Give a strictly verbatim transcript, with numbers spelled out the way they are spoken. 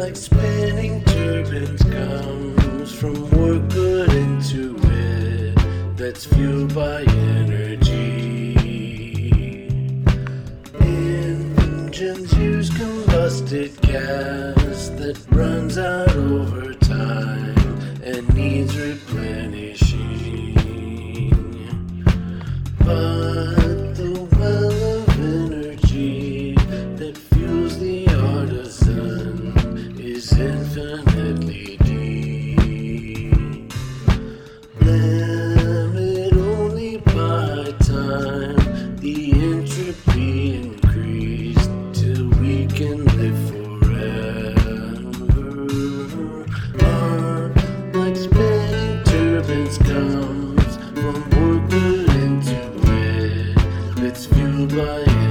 like spinning turbines comes from work put into it that's fueled by energy. Engines use combusted gas that runs out over time and needs replenishing. But the well of energy that fuels the artisan is infinitely deep. Limit only by time, the entropy increased till we can live forever. Art, like spinning turbines, comes from work put into it. It's fueled by